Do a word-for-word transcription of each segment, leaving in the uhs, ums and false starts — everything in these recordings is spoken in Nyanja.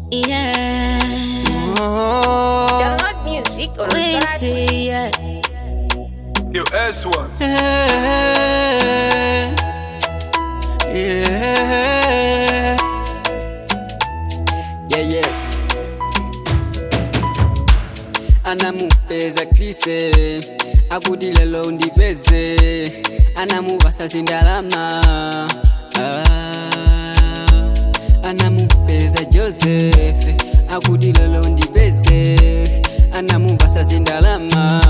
Yeah. Oh, Download music on Wait, Spotify. yeah. Yo, S one. yeah, yeah, yeah, yeah. Anamupeza klise akudi lelo undipeze anamuvasa zindalama ah. Anamupeza Joseph akudi lelo undipeze anamuvasa zindalama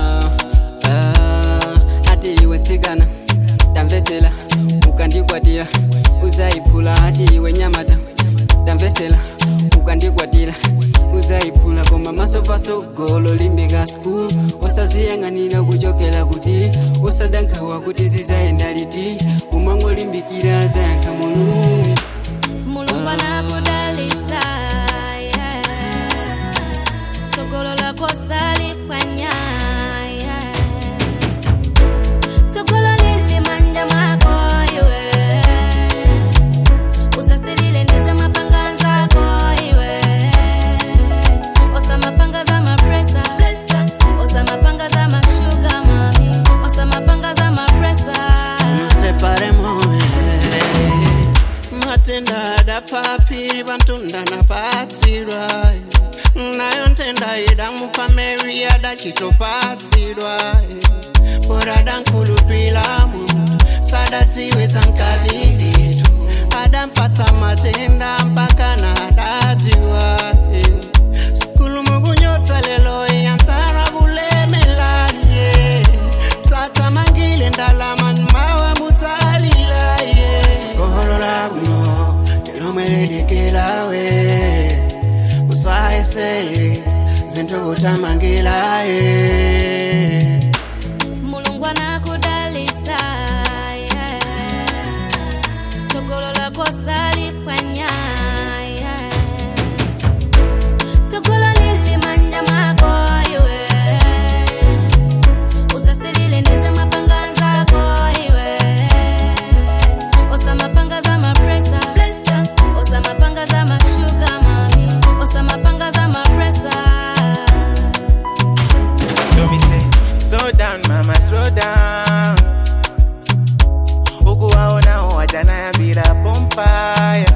ah. Ati iwe tsigana tamvesela ukandikwatira uzayiphula ati iwe nyamata tamvesela ukandikwatira uzayiphula koma maso pasogolo limbika school wasaziyang'anira kuchokela kuti usadankawa kuti zizayenda liti umangolimbikira zayankha mulungu Mulungu anakudalitsa, yeah. Tsogolo lako salipwanya, yeah. Tsogolo lili manja mwako, iwe. Usasilile ndize mapanga zako, iwe. Osa mapanga za mapresa, osa mapanga za mashuga mami, osa mapanga za mapresa. Nustepare moe matenda da papi bantunda na patsirwa nayo ntenda ida mupa Maria da chito patsirwa pora dankulupila muntu sadati wezankati nditu adampata matenda mpaka na adatiwa skulu mugunyota lelo yantara bulemelaje psata mangile ndalaman mawa mutalila skolo labuno nilomeledekelawe usaesele zinto utamangilaye Mulungu anakudalitsa, yeah. Tsogolo lako salipwanya, yeah. Tsogolo lili manja mwako, iwe. Usasilile ndize mapanga zako, iwe. Osa mapanga za mapresa, osa mapanga za mashuga mami, osa mapanga za mapresa. So me say, slow down mama, slow down. Uku waona wajana ya bila pompaya.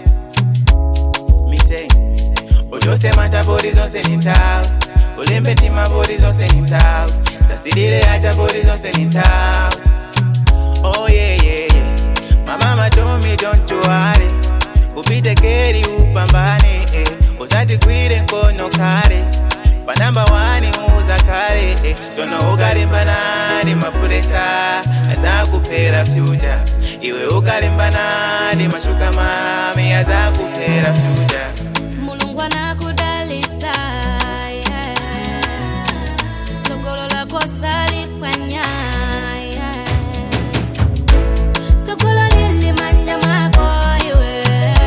Me say, ojose mata body zonse nintao. Olembe tima body zonse nintao. Sasidile aja body zonse nintao. Oh yeah yeah yeah. My mama told me don't you worry. Upite keri upambane eh. Usati kwire nkono kare. Pa number one uza kare eh. So no ukalimbanani mapuresa azakupera future. Iwe ukalimbanani mashuka mami azakupera future. Mulungu anakudalitsa, yeah. Tsogolo lako salipwanya, yeah. Tsogolo lili manja mwako, iwe.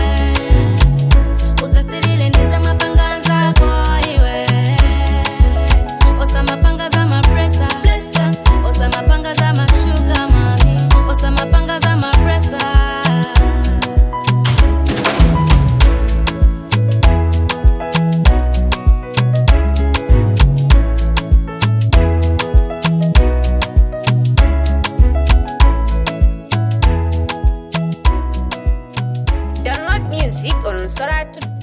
Usasilile ndize mapanga zako, iwe. Osa mapanga za mapresa, osa mapanga za mashuga mami, osa mapanga za mapresa. Download music on Spotify.